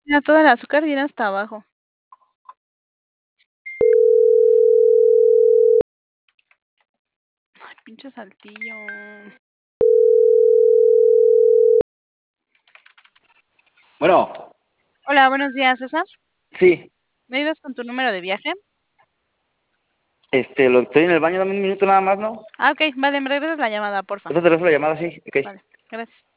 Mira, toda el azúcar viene hasta abajo. Ay, pinche Saltillo. Bueno, Hola, buenos días, César. sí, ¿Me ayudas con tu número de viaje? lo estoy en el baño, dame un minuto nada más, ¿no? Ah, okey, vale, me regresas la llamada, porfa. Ahorita te regreso la llamada, sí, ok. Vale, gracias.